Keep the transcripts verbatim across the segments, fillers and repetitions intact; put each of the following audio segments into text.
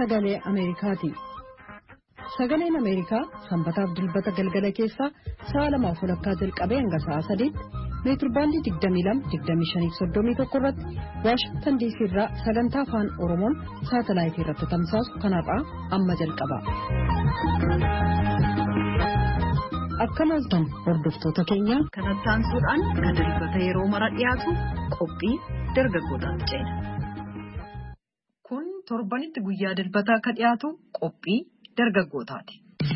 Sagalee Ameerikaati. Sagaleen Ameerikaa sanbataaf dilbata galgala keessaa sa'a lamaaf walakkaa jalqabee hanga sa'a sadiitti meetirbaandii digdamii lama digdamii shanii soddomii tokko irratti Waashingtan diisii irraa sagantaa afaan Oromoon saatalaayitii irratti tamsaasu kanarraa amma jalqaba. Akka maaltan hordoftoota keenya kanatti aansuudhaan kan dilbata yeroo mara dhiyaatu qophii dargaggootaatti ceena. Kun torbanitti guyyaa dilbataa akka dhiyaatu qophii dargaggootaati.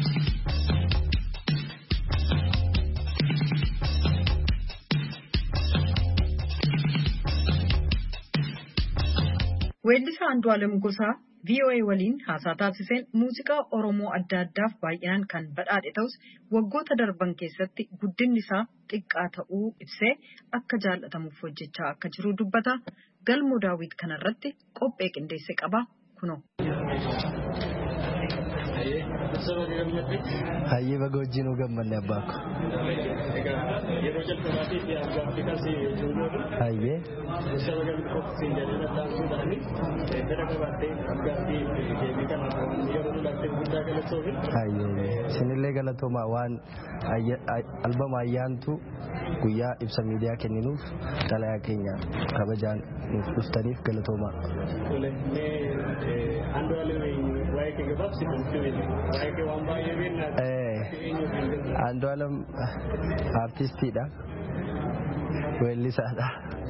Weellisaa Andu'aalem Gosaa V O A waliin haasaa taasiseen muuziqaa Oromoo adda addaaf baay'inaan kan badhaadhe ta'us waggoota darban keessatti guddinni isaa xiqqaa ta'uu ibsee akka jaallatamuuf hojjechaa akka jiru dubbata. Galmoo Daawit kanarratti qophee qindeesse qaba kunoo. Hayyee baga wajjin gammanne abbaako. Yeroo jalqabaatiif yaa'u Afrikaas ijoollee. Hayyee. Sababa qophiin jedhanii taasisuudhaani fedha qabattee gaaffii deebii kana yeroo laattee guddaa galatoomne. Hayyee. Isinillee galatooma waan albama ayyaantu guyyaa ibsa miidiyaa kenninuuf xalayaa keenya kabajaan nuuf dhuftaniif galatooma. Andu'aalem artistiidha, weellisaadha.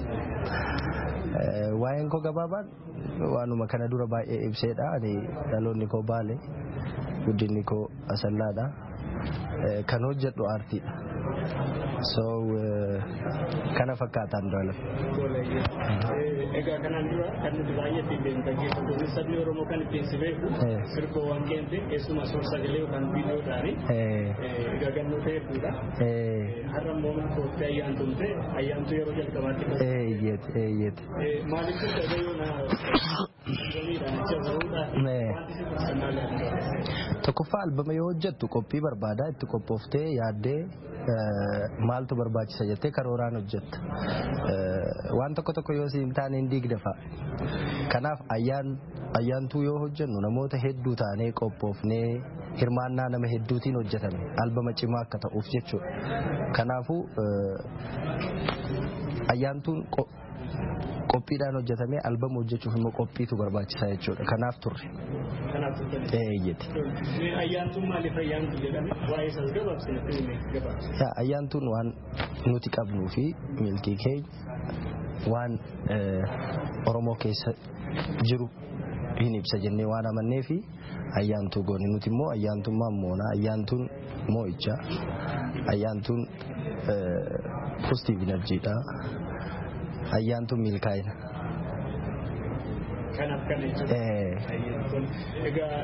Waa'een koo gabaabaan waanuma kana dura baay'ee ibseedha. Ani dhaloonni koo Baale, guddinni koo Asallaadha. Kan hojjedhu aartiidha. So kana fakkaata Andu'aalem. Egaa kanaan dura kan nuti baay'ee ittiin deemtaggeeffatoonni sabni Oromoo kan ittiin si beeku sirboowwan keente keessumaa suur-sagalee yookaan viidiyoodhaani egaa gannoota hedduudha. Har'a immoo kootti ayyaantumte ayyaantu yeroo jalqabaatti. Eeyyet eeyyet. Maaliif tokkoffaa albama yoo hojjettu qophii barbaadaa itti qophooftee yaaddee maaltu barbaachisa jettee karooraan hojjetta. Waan tokko tokko yoo siin taane hin diigde fa'a. Kanaaf ayyaantuu yoo hojjennu namoota hedduu taanee qophoofnee hirmaannaa nama hedduutiin hojjetame albama cimaa akka ta'uuf jechuudha. Kanaafuu ayyaantuun qophiidhaan hojjetamee albama hojjechuuf immoo qophiitu barbaachisaa jechuudha. Kanaaf turre. Kanaaf turre. Eeyyeti. Ayyaantuun maaliif ayyaantu jedhame? Waa'ee isaas gabaabsina filmee gabaabsina. Ayyaantuun waan nuti qabnuu fi milkii keenya waan Oromoo keessa jiru hin ibsa jennee waan amannee fi ayyaantuu goone. Nuti immoo ayyaantummaan moona. Ayyaantuun moo'icha. Ayyaantuun positive energyidha. Ayyaantuun milkaa'ina. Kanaaf kana jechuudha. Egaa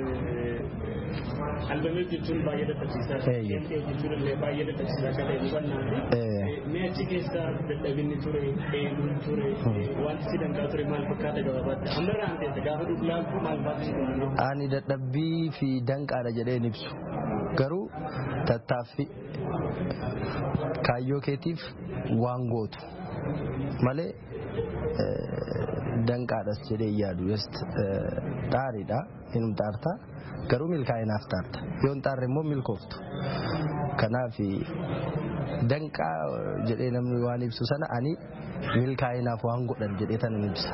albamii jechuun baay'ee dadhabsiisaa. Eeyyee jechuun illee baay'ee dadhabsiisaa akka ta'e hubannaa fi mee achi keessa dadhabinni ture, dheebuun ture, wanti si danqaa ture maal fakkaata gabaabaatti? Amma irraa hanteessa gaafa dubbulaaltu maal fakkaata? Ani dadhabbii fi danqaadha jedheen ibsu. Garuu tattaaffii kaayyoo keetiif waan gootu malee danqaadhas jedhee yaadu just xaariidha inum xaarta garuu milkaa'inaaf xaarta yoo hin xaarre immoo milkooftu. Kanaaf danqaa jedhee namni waan ibsu sana ani milkaa'inaaf waan godhan jedhee tan ibsa.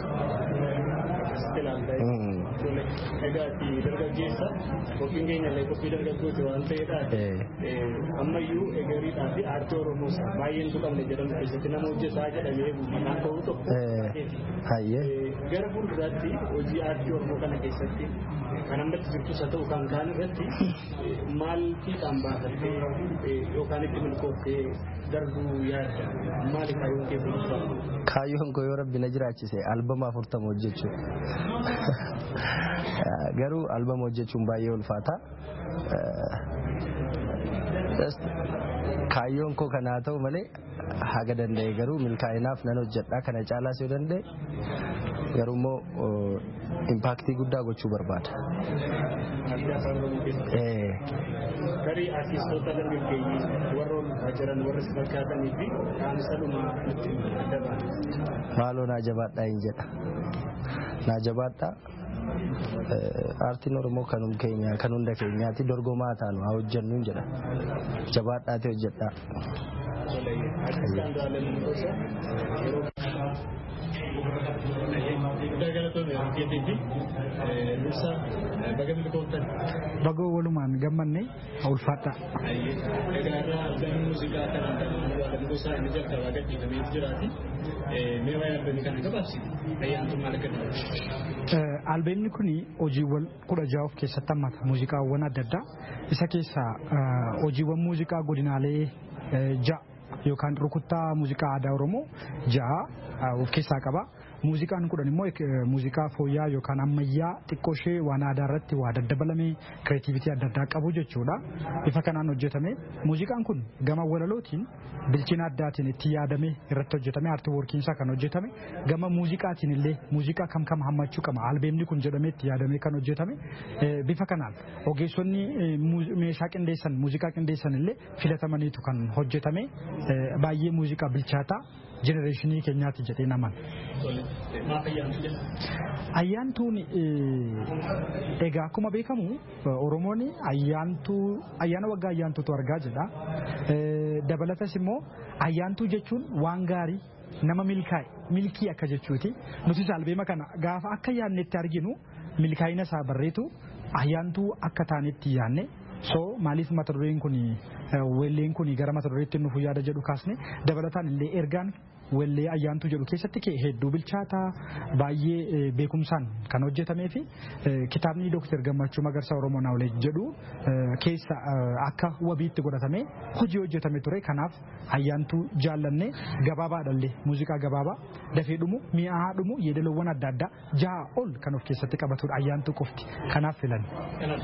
Egaa dargaggeessa qophiin keenya illee qophii dargaggooti waan ta'eedhaaf ammayyuu egeriidhaa fi aartii Oromoo baay'een tuqamne jedhamu keessatti nama hojjetaa jedhamee guddinaan ta'uu tokko. Gara fuulduraatti hojii aartii Oromoo kana keessatti kan ammatti jirtus haa ta'u kan kaan irratti maal fiixaan baafattee yookaan itti milkooftee darbuu yaadda? Maali kaayyoon keessa bulfaatu? Kaayyoon koo yoo Rabbi na jiraachise albama afurtama hojjechuu. Garuu albama hojjechuun baay'ee ulfaata. Kaayyoon koo kana haa ta'u malee haga danda'e garuu milkaa'inaaf nan hojjedha. Kana caalaas yoo danda'e garuu immoo impaaktii guddaa gochuu barbaada. Garii artistoota dargaggeeyyii warra ol jiran warra si fakkaatanii fi kaanisadhuma nutti adda baata. Maaloo naa jabaadhaa hin jedha. Naa jabaadhaa Aartiin Oromoo kanum keenya kan hunda keenyaati dorgomaa taanu haa hojjennu jedha. Jabaadhaatee hojjedhaa. Bagoo walumaan gammanne ulfaadha. Albeemni kun hojiiwwan kudha jaha of keessatti hammata muuziqaawwan adda addaa isa keessaa hojiiwwan muuziqaa godinaalee ja'a yookaan rukuttaa muuziqaa aadaa Oromoo ja'a of keessaa qaba. Muuziqaan kudhan immoo muuziqaa fooyyaa yookaan ammayyaa xiqqoo ishee waan aadaa irratti waa daddabalamee kireetiivitii adda addaa qabu jechuudha. Bifa kanaan hojjetame. Muuziqaan kun gama walalootiin bilchina addaatiin itti yaadamee irratti hojjetame aartii woorkiinsaa kan hojjetame. Gama muuziqaatiin illee muuziqaa kam kam hammachuu qaba albeemni kun jedhamee itti yaadamee kan hojjetame. Bifa kanaan ogeessonni meeshaa qindeessan muuziqaa qindeessan illee filatamaniitu kan hojjetame. Baay'ee muuziqaa bilchaataa jenereeshinii keenyaatti jedhee naman. Ayyaantuun egaa akkuma beekamu Oromoon ayyaantuu ayyaana waggaa ayyaantuutu argaa jedha. Dabalatas immoo ayyaantuu jechuun waan gaarii nama milkaa'e milkii akka jechuuti. Nuti albeema kana gaafa akka yaannetti arginu milkaa'ina isaa barreetu ayyaantuu akka taanetti yaanne. So maaliif mata dureen kun welleen kun gara mata dureetti nuuf yaada jedhu kaasne dabalataan illee ergaan wellee ayyaantuu jedhu keessatti kee hedduu bilchaataa baay'ee beekumsaan kan hojjetamee fi kitaabni Dooktar Gammachuu Magarsaa Oromoo Naawulee jedhu keessa akka wabiitti godhatamee hojii hojjetame ture. Kanaaf ayyaantuu jaallanne gabaabaadhallee muuziqaa gabaabaa dafee dhumu mi'aa dhumu yeedaloowwan adda addaa jaha ol kan of keessatti qabatudha ayyaantuu qofti. Kanaaf filan. Kanaaf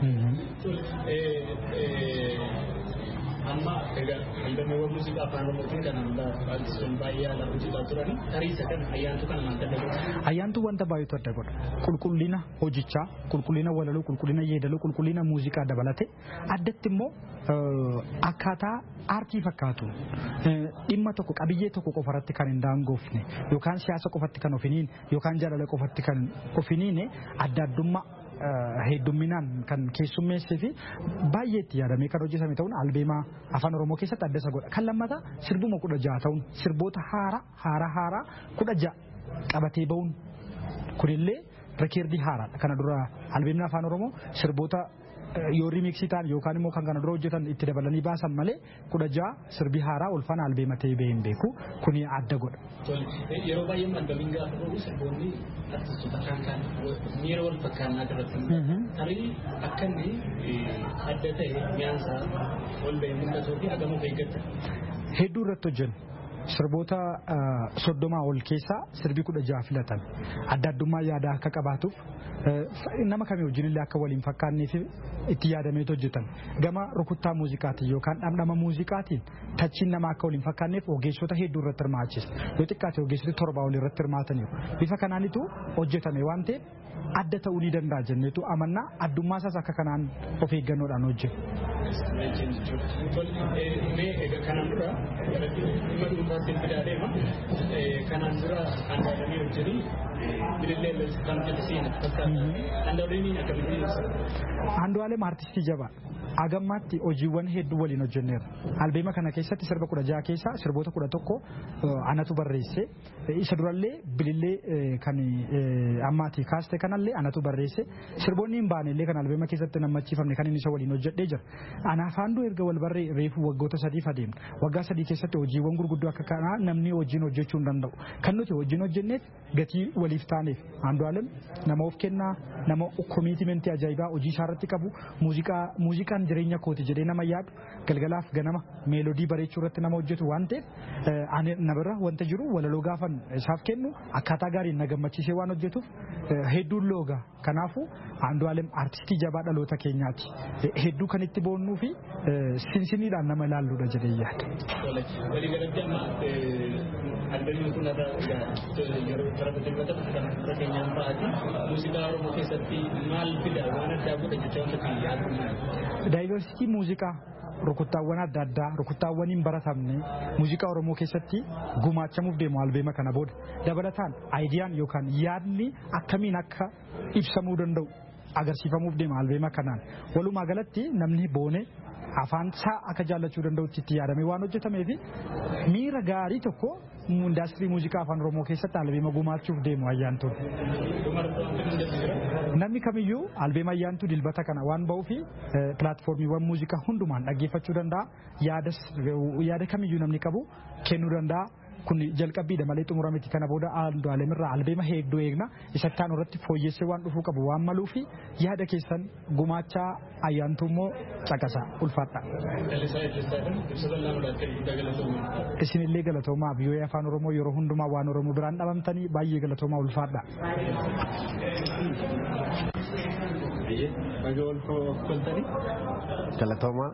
amma egaa albeemawwan muuziqaa afaan Oromootiin kan artistoonni baay'ee ala hojjetaa turani tariisa kan ayyaantuu kana maal adda godha? Ayyaantuu wanta baay'eetu adda godha. Qulqullina hojichaa, qulqullina walaloo, qulqullina yeedaloo, qulqullina muuziqaa dabalate addatti immoo akkaataa aartii fakkaatu dhimma tokko qabiyyee tokko qofarratti kan hin daangoofne yookaan siyaasa qofatti kan ofiniin yookaan jaalala qofatti kan ofiniin adda addummaa heddumminaan kan keessummeessee fi baay'ee itti yaadamee kan hojjetame ta'uun albeemaa afaan Oromoo keessatti adda isa godha. Kan lammataa sirbuma kudha jaha ta'uun sirboota haaraa haaraa haaraa kudha jaha qabatee ba'uun kunillee rekeerdii haaraadha. Kana dura albeemni afaan Oromoo sirboota yoo riimiksii ta'an yookaan immoo kan kana dura hojjetan itti dabalanii baasan malee kudha jaha sirbi haaraa ulfana albeema ta'ee bahee hin beeku kuni adda godha. Yeroo baay'ee albeemiin gaafa oolu sirboonni artistoota kan kan miira wal fakkaannaa irratti tarii akka inni adda ta'e mi'aansaa ol bahee mul'atuu fi hagamuuf eeggata. Hedduu irratti hojjennu. Sirboota soddomaa ol keessaa sirbi kudha jaha filatan adda addummaa yaadaa akka qabaatuuf nama kamii wajjinillee akka waliin fakkaanneef itti yaadameetu hojjetan. Gama rukuttaa muuziqaatiin yookaan dhamdhama muuziqaatiin tachiin nama akka waliin fakkaanneef ogeessota hedduu irratti hirmaachisa. Yoo xiqqaate ogeessoti torba ol irratti hirmaataniiru. Bifa kanaanitu hojjetame waan ta'eef adda ta'uu ni danda'a jenneetu amannaa addummaa isaas akka kanaan of eeggannoodhaan hojjetu. Kanaan dura dhimma dhuunfaatti fidaa deema. Kanaan dura handaalamii hojjetanii bilillee kan jedhisiin fakkaata. Handaalamii akkamitti ibsa? Handaalamii artistii jabaa. Agammaatti hojiiwwan hedduu waliin hojjenneera. Albeema kana keessatti sirba kudha jaha keessaa sirboota kudha tokko anatu barreesse. Isa durallee bilillee kan ammaatii kaaste kanallee anatu barreesse. Sirboonni hin baanellee kan albeema keessatti nammachiifamne kan inni isa waliin hojjedhee jira. Anaafaan erga wal barree reefu waggoota sadiif adeemna. Waggaa sadii keessatti hojiiwwan gurguddoo akka kanaa namni hojiin hojjechuu hin danda'u. Kan nuti hojiin hojjenneef gatii waliif taaneef Andu'aalem nama of kennaa nama komiitimentii ajaa'ibaa hojii isaarratti qabu muuziqaa muuziqaan jireenya kooti jedhee nama yaadu galgalaaf ganama meelodii bareechuu irratti nama hojjetu waan ta'eef ani nabarra wanta jiru walaloo gaafan isaaf kennu akkaataa gaariin na gammachiisee waan hojjetuuf hedduun looga. Kanaafuu Andu'aalem artistii jabaa dhaloota keenyaati. Hedduu kan itti boonnuu fi sinsiniidhaan nama ilaalluudha jedhee yaada. Waliigalatti amma albeemni kun yeroo tarbiyyata kan keenyaan ba'ati muuziqaa Oromoo keessatti maal fida waan addaa godha jecha wanta yaadu. Daayivarsiitii muuziqaa rukuttaawwan adda addaa rukuttaawwan hin baratamne muuziqaa Oromoo keessatti gumaachamuuf deemu albeema kana booda dabalataan aayidiyaan yookaan yaadni akkamiin akka ibsamuu danda'u agarsiifamuuf deema albeema kanaan walumaa galatti namni boone afaan isaa akka jaallachuu danda'utti itti yaadamee waan hojjetameef miira gaarii tokko indaastirii muuziqaa afaan Oromoo keessatti albeema gumaachuuf deemu Ayyaantuun. Namni kamiyyuu albeema Ayyaantuu dilbata kana waan ba'uuf pilaatfoormiiwwan muuziqaa hundumaan dhaggeeffachuu danda'a. Yaada kamiyyuu namni qabu kennuu danda'a. Kun jalqabbiidha malee xumura miti kana booda Andu'aaleemirraa albeema heegduu eegna isatti aanu irratti fooyyessee waan dhufuu qabu waan maluuf yaada keessan gumaachaa Ayyaantuu immoo caqasaa ulfaadha. Isinillee galatoomaa biyyoota afaan Oromoo yeroo hundumaa waan Oromoo biraan dhabamtanii baay'ee galatoomaa ulfaadha. Galatoomaa.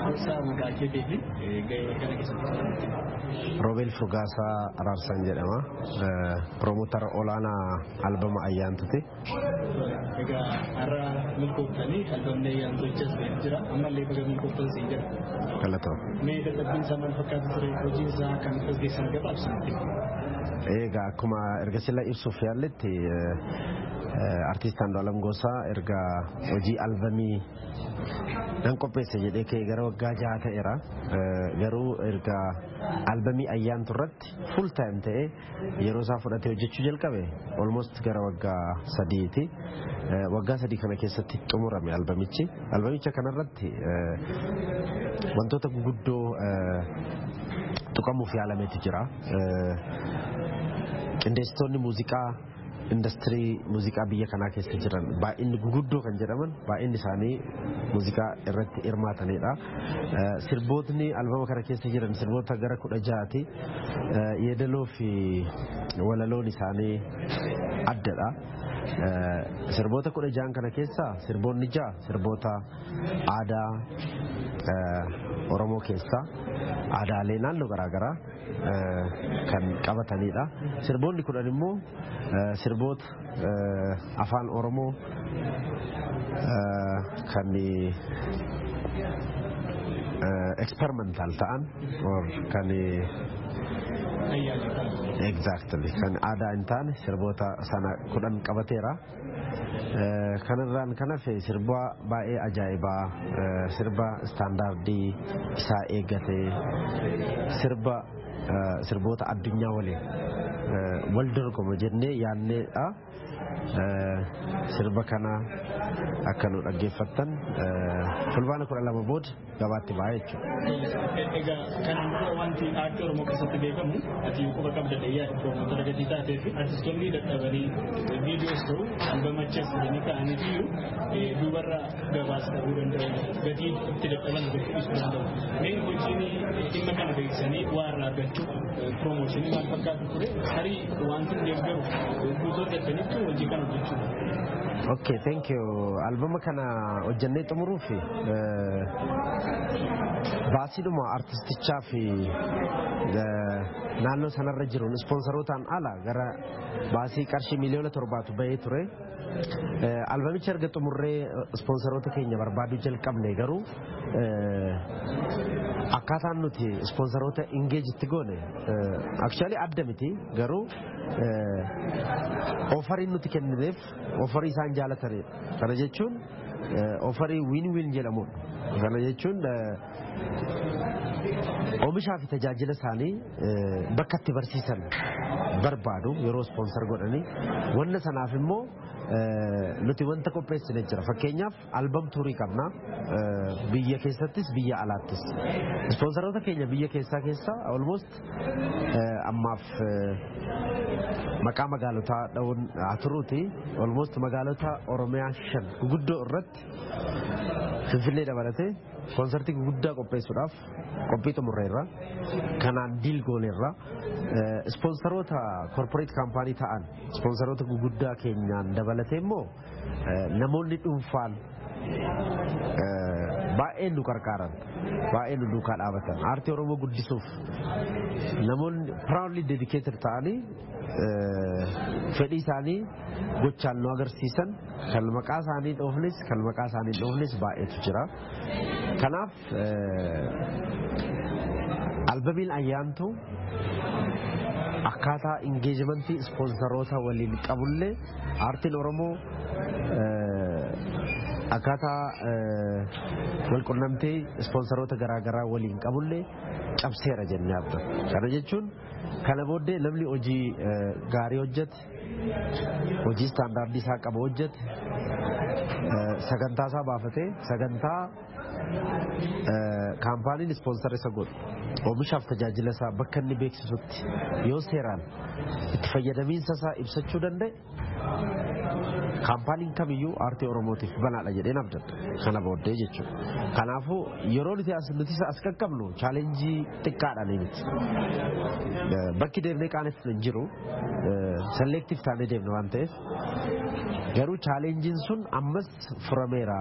Roobel Furgaasaa Araarsan jedhama. Promootara olaanaa albama Ayyaantuuti. Egaa har'a milkooftanii albamni Ayyaantuu jira ammallee baga milkooftan jira. Galatooma. Mee dadhabbiin isaa maal fakkaatu ture hojiin isaa kan tasgeessan gabaabsatti. Egaa akkuma erga sila ibsuuf yaalletti artiist Andu'aalem Gosaa erga hojii albamii nan qopheesse jedhee ka'e gara waggaa jaha ta'eera. Garuu erga albamii Ayyaantuu irratti full time ta'ee yeroo isaa fudhatee hojjechuu jalqabe almost gara waggaa sadiiti. Waggaa sadii kana keessatti xumurame albamichi. Albamicha kanarratti wantoota guguddoo tuqamuuf yaalameetu jira. Qindeessitoonni muuziqaa industirii muuziqaa biyya kanaa keessa jiran baay'inni guguddoo kan jedhaman baay'inni isaanii muuziqaa irratti hirmaatanidha. Sirbootni albama kana keessa jiran sirboota gara kudha ja'aati. Yeedaloo fi walaloon isaanii addadha. Sirboota kudha ja'an kana keessa sirboonni ja'a sirboota aadaa Oromoo keessa aadaalee naannoo garaagaraa kan qabatanidha. Sirboonni kudhan immoo sirboota afaan Oromoo kan experimental ta'an kan exactly kan aadaa hin taane sirboota sana kudhan qabateera. Kanarraan kan hafe sirba baay'ee ajaa'ibaa sirba istaandaardii isaa eeggate sirba sirboota addunyaa waliin wal dorgoma jennee yaadneedha. Sirba kana akka nu dhaggeeffattan fulbaana kudha lama booda gabaatti ba'aa jechuudha. Egaa kanaan dura wanti aartii Oromoo keessatti beekamu ati quba qabda dheeyyaa piroomootara gatii taatee fi artistoonni dadhabanii viidiyoos ta'u albamachas jedhanii ka'anii iyyuu duubarra gabaasa dhabuu danda'u gatii itti dadhaban gochuudhis danda'u. Mee hojiin dhimma kana beeksisanii waa irraa argachuu piroomooshinii maal fakkaatu ture tarii wanti deeggaru guutuu argataniif hojii kana hojjechuudha. Okay, thank you. Albama kana hojjannee xumuruuf baasiidhuma artistichaa fi naannoo sanarra jiruun ispoonsarotaan ala gara baasii qarshii miliyoona torbaatu bahee ture. Albamicha erga xumurree ispoonsaroota keenya barbaaduu jalqabne garuu akkaataan nuti ispoonsaroota ingeejitti goone actually adda miti garuu offeriin nuti kennineef offerii isaan jaalatanidha. Kana jechuun offerii win win jedhamudha. Kana jechuun oomishaa fi tajaajila isaanii bakka itti barsiisan barbaadu yeroo ispoonsar godhanii wanna sanaaf immoo nuti wanta qopheessine jira. Fakkeenyaaf albam tuurii qabna biyya keessattis biyya alaattis. Ispoonsaroota keenya biyya keessaa keessa almost ammaaf maqaa magaalotaa dha'uun haa turuuti almost magaalota Oromiyaa shan guguddoo irratti Finfinnee dabalatee konsertii guddaa qopheessuudhaaf qophii xumurreerra. Kanaan diil gooneerra. Ispoonsaroota korporeet kaampaanii ta'an ispoonsaroota guguddaa keenyaan dabalatee immoo namoonni dhuunfaan baay'een nu gargaaran baay'een nu duukaa dhaabatan aartii Oromoo guddisuuf namoonni proudly dedicated ta'anii fedhii isaanii gochaan nu agarsiisan kan maqaa isaanii dhoofnes kan maqaa isaanii dhoofnes baay'eetu jira. Kanaaf albamiin ayyaantu akkaataa engagementii ispoonsaroota waliin qabullee aartiin Oromoo akkaataa walqunnamtii ispoonsaroota garaagaraa waliin qabullee cabseera jennee abdata. Kana jechuun kana booddee namni hojii gaarii hojjete hojii istaandaardii isaa qabu hojjete sagantaa isaa baafatee sagantaa kaampaaniin ispoonsar isa godhu oomishaaf tajaajila isaa bakka inni beeksisutti yoo seeraan itti fayyadamiinsa isaa ibsachuu danda'e kaampaaniin kamiyyuu aartii Oromootiif banaadha jedheen abdadha kana booddee jechuudha. Kanaafuu yeroo nuti as nuti as qaqqabnu chaalenjii xiqqaadhaan miti. Bakki deemnee qaaneffatu hin jiru selektiif taanee deemna waan ta'eef garuu chaalenjiin sun ammas furameera.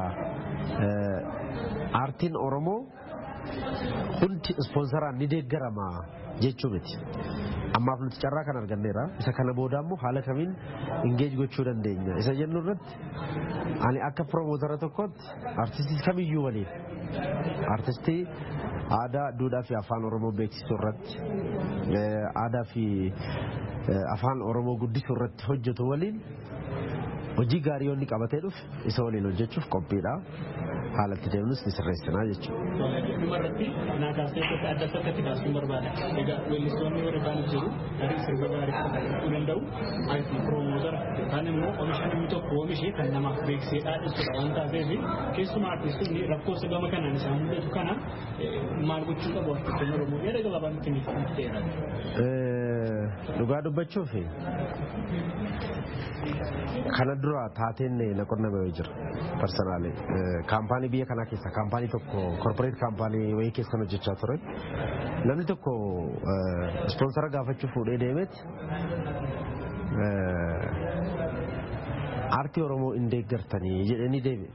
Aartiin Oromoo hundi ispoonsaraan ni deeggarama jechuu miti. Ammaaf nuti carraa kan arganneera. Isa kana booda immoo haala kamiin engage gochuu dandeenya. Isa jennu irratti ani akka promootara tokkotti artistii kamiyyuu waliin artistii aadaa, duudhaa fi afaan Oromoo beeksisuu irratti aadaa fi afaan Oromoo guddisuu irratti hojjetu waliin hojii gaarii yoonni qabatee dhufe isa waliin hojjechuuf qophiidha. Haalatti deemnus ni sirreessinaa jechuudha. Dhumarratti naa kaasee adda sakkatti kaasuun barbaada. Egaa weellistoonni warri kaan jiru gaarii sirba gaarii fudhachuu danda'u. Ati promootara yookaan immoo oomisha namni tokko oomishee kan namaaf beeksisee dhaadhessudha waan taateef keessumaa artistoonni rakkoofsa gama kanaan isaan mudatu kana maal gochuu qabu artistoonni Oromoo yaada gabaabaa nutti ni ta'eera. Dhugaa dubbachuuf kana dura taateen na qunnamee jira personally kaampaanii biyya kanaa keessa kaampaanii tokko corporate kaampaanii wayii keessa hojjechaa ture namni tokko ispoonsara gaafachuu fuudhee deemeeti aartii Oromoo hin deeggartanii jedhanii deebi'e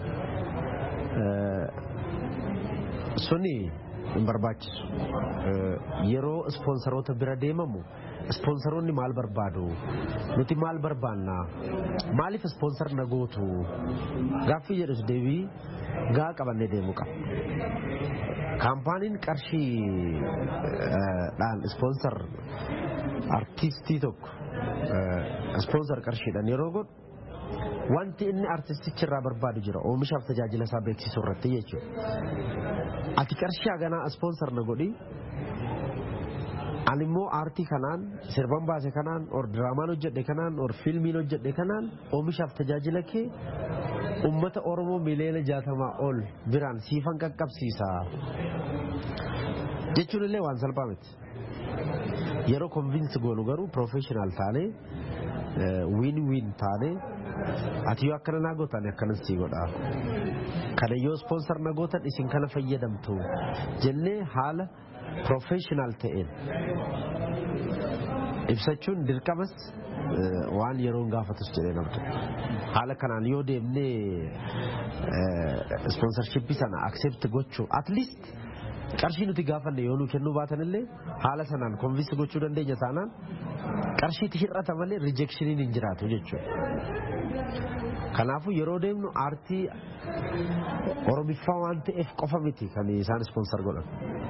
suni hin barbaachisu yeroo ispoonsaroota bira deemamu ispoonsaroonni maal barbaadu nuti maal barbaanna maaliif ispoonsar na gootu gaaffii jedhus deebii gaa qabannee deemuu qaba. Kaampaaniin qarshii dhaan ispoonsar artistii tokko ispoonsar qarshiidhaan yeroo godhu wanti inni artistichirraa barbaadu jira oomishaaf tajaajila isaa beeksisuu irratti jechuudha. Ati qarshii haganaa ispoonsar na godhi ani immoo aartii kanaan sirban baase kanaan or diraamaan hojjedhe kanaan or fiilmiin hojjedhe kanaan oomishaaf tajaajila kee ummata Oromoo miliyoona jaatamaa ol biraan siifan qaqqabsiisa jechuun illee waan salphaa miti. Yeroo convince goonu garuu professional taane win win taane ati yoo akkana naa gootan akkanas sii godha kana yoo sponsor na gootan isin kana fayyadamtu jennee haala professional ta'een ibsachuun dirqamas waan yeroon gaafatus jedhee namtu haala kanaan yoo deemnee sponsorship sana accept gochuu at least qarshii nuti gaafanne yoo nu kennuu baatan illee haala sanaan convince gochuu dandeenya taanaan qarshiitti hir'ata malee rejectioniin hin jiraatu jechuudha. Kanaafuu yeroo deemnu aartii Oromiffaa waan ta'eef qofa miti kan isaan sponsor godhan.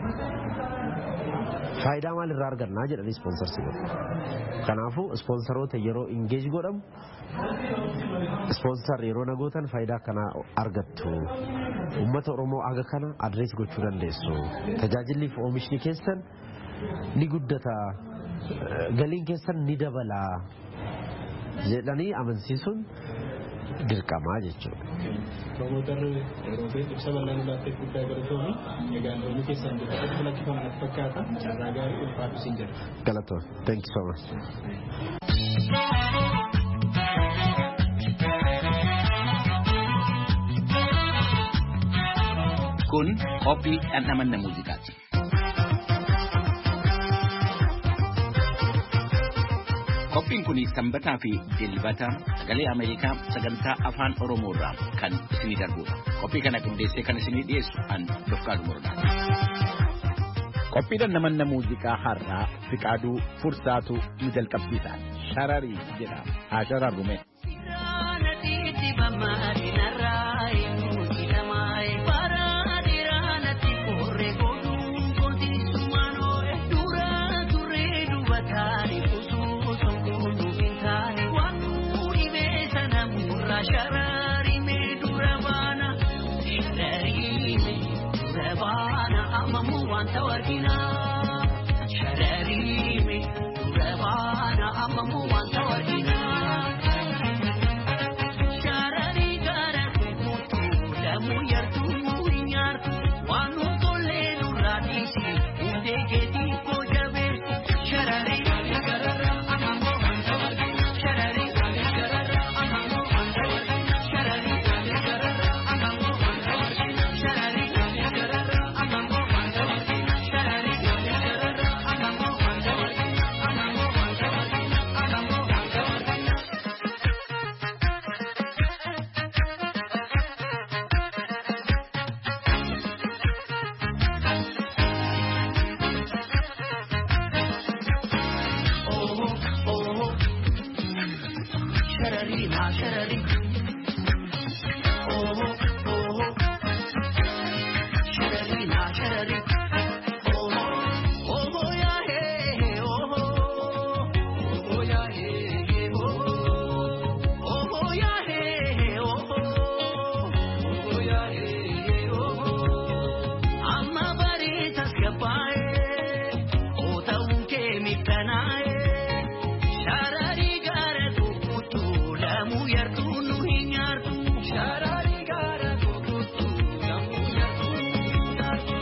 Faayidaa maal irraa argannaa jedhanii sponsorsi godhu. Kanaafuu sponsoroota yeroo engage godhamu sponsor yeroo nagootan faayidaa kana argattu. Uummata Oromoo aga kana adrees gochuu dandeessu. Tajaajilli fi oomishni keessan ni guddata. Galiin keessan ni dabala jedhanii amansiisuun dirqamaa jechuudha. Promootarri yeroo ta'e ibsa bal'aan laattee guddaa galatoomii egaa looni keessan biratti lakkifaman fakkaata carraa gaarii ulfaatu siin jedha. Galatoon. Thank you so much. Kun qophii dhandhamanna muuziqaati. Qophiin kun sanbataa fi dilbata sagalee Ameerikaa sagantaa afaan Oromoo irraa kan isinii darbudha. Qophii kana qindeessee kan isinii dhiyeessu an Dofqaadu Murdaati. Qophii dhandhamanna muuziqaa har'aa Fiqaaduu Fursaatu nu jalqabsiisa. Shararii jedha. Haa shararrume. Shararii Shararime, Ravana Amamu Wanta Wargina. Shararime, Ravana Amamu Wanta Wargina. Sharari Gara Kutu, Lamu Yartu Muinyar, Wanu Tole Nuradisi, Udegeti Kojabe, Sharari Gara Amamu Wanta Wargina. Sharari Gara Amamu Wanta Wargina. Sharari Gara Amamu Wanta Wargina. Sharari Gara Amamu Wanta Wargina. Sharari Gara Amamu Wanta Wargina. Amamu Wanta Wargina. Amamu Wanta Wargina. Oh, oh, Sharari ma Sharari. Oh, oh, Sharari ma Sharari. Oh, oh, yeah, hey, oh, oh, yeah, hey, oh, oh, yeah, hey, oh, oh, yeah, hey, oh. Amma baritas kapae, oh, taunke mitanae. Sharari gara kutu, lamu yartu nuhinyartu. Sharari gara kutu, lamu yartu nuhinyartu.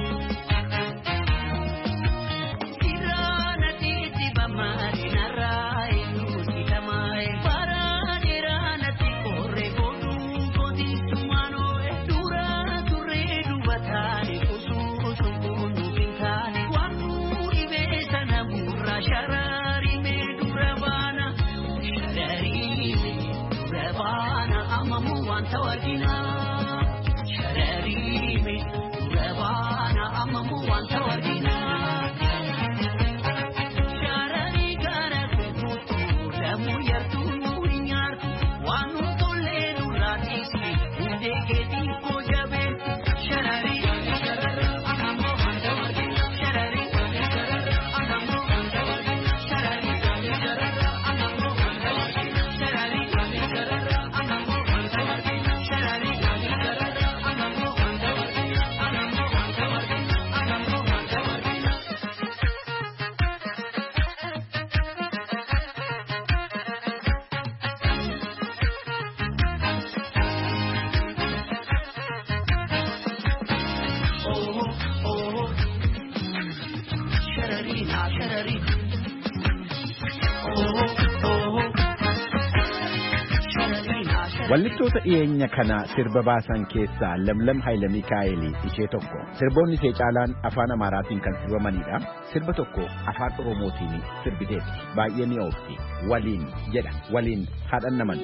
Irana titi bamari narai nusi damai. Parani rana ti corre kodu kodi sumano e dura durre dubatani kusu sumpunu bintani. Wanu ibesa namurra sharari me durabana. Sharari me durabana amamu wanta wargina. Sharari me durabana amamu wanta wargina. Sharari gara kutu, lamu yartu nuhinyartu. Wanu tole nuradisi, udegeti kojabe. Sharari gara amamu wanta wargina. Sharari gara amamu wanta wargina. Sharari gara amamu wanta wargina. Sharari gara amamu wanta wargina. Sharari gara amamu wanta wargina. Amamu wanta wargina. Amamu wanta wargina. Oh, oh, Sharari na Sharari. Oh, oh, Sharari na Sharari. Wallittoota dhiyeenya kana sirba baasan keessaa Lamlam Hayila Mikaa'elii ishee tokko. Sirboonni ishee caalaan afaan Amaaraatiin kan sirbamanidha. Sirba tokko afaan Oromootiin sirbiteetti. Baay'ee ni oofti. Waliin jedha. Waliin haadhan naman.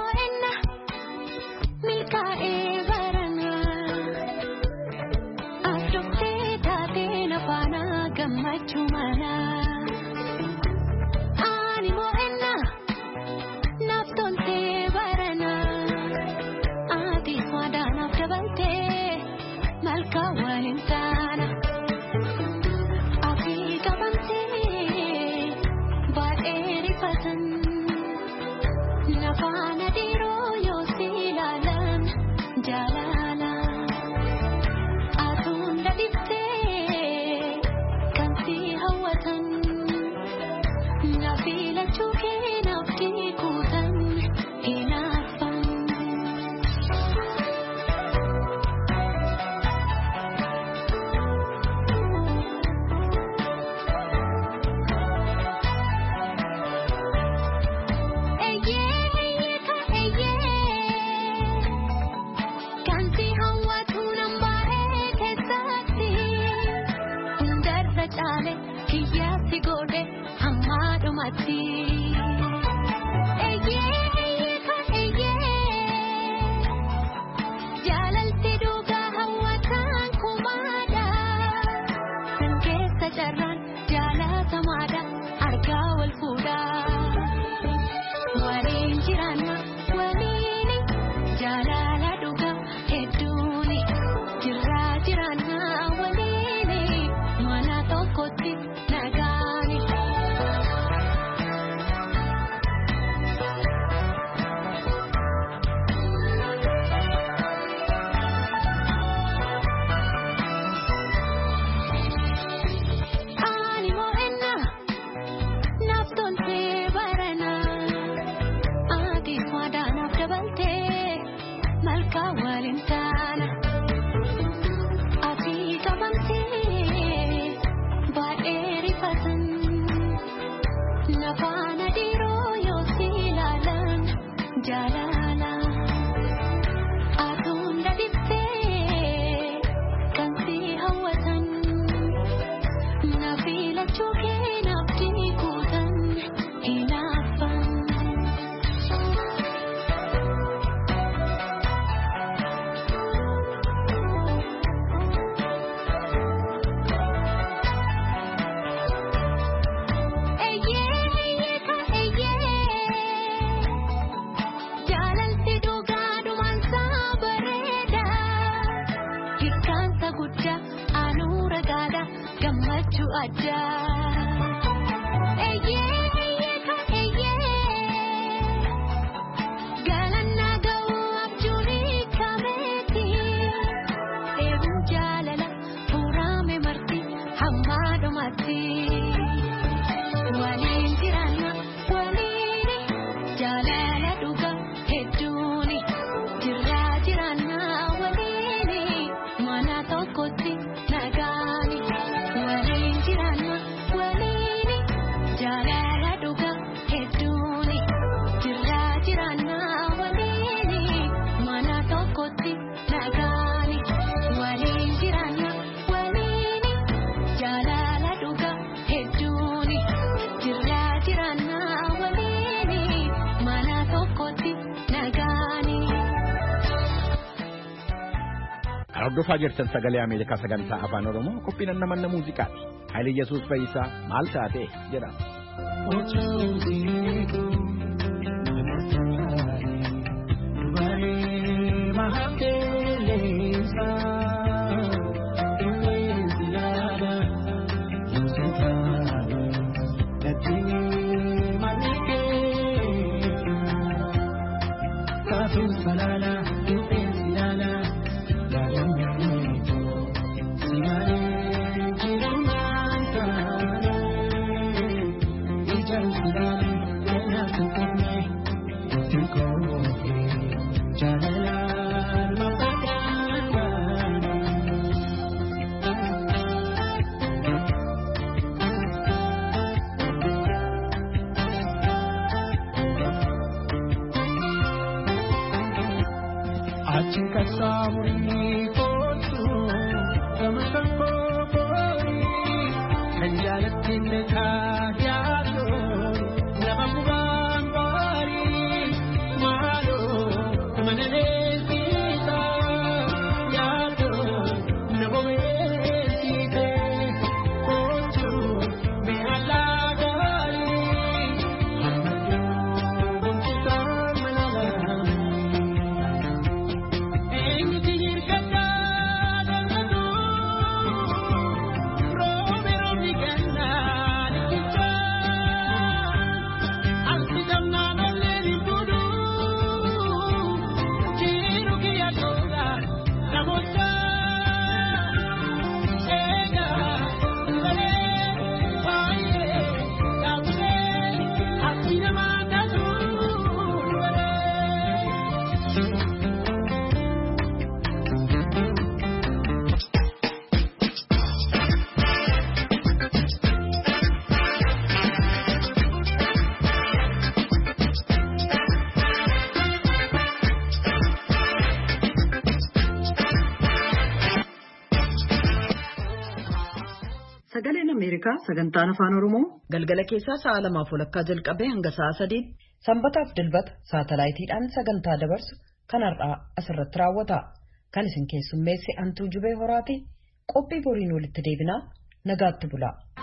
Nafana diro yo silalan jalala. gammachuu addaa. Eeyyee eeyyee kan eeyyee galannaa ga'uu abjuun kameeti eebuu jaalala fuurame marti hammaa dhumatti waliin jiraanna waliin jaalala dhugaa hedduuni jirraa jiraanna waliin mana tokkotti nagaani waliin jiraanna waliin jaalala dhugaa hedduuni jirraa jiraanna waliin mana tokkotti nagaani waliin jiraanna waliin jaalala dhugaa hedduuni jirraa jiraanna waliin mana tokkotti nagaani. Hordofaa jirtan sagalee Ameerikaa sagantaa afaan Oromoo qophiin namanna muuziqaati. Haayile Yesuus Fayyisaa maal taate jedha. Sagaleen Ameerikaa sagantaan afaan Oromoo galgala keessaa sa'a lamaaf walakkaa jalqabee hanga sa'a sadiitti sanbataaf dilbata saatalaayitiidhaan sagantaa dabarsu kan har'aa asirratti raawwata. Kan isin keessummeesse Antuu Jubee Horaati qophii boriin walitti deebinaa nagaatti bulaa.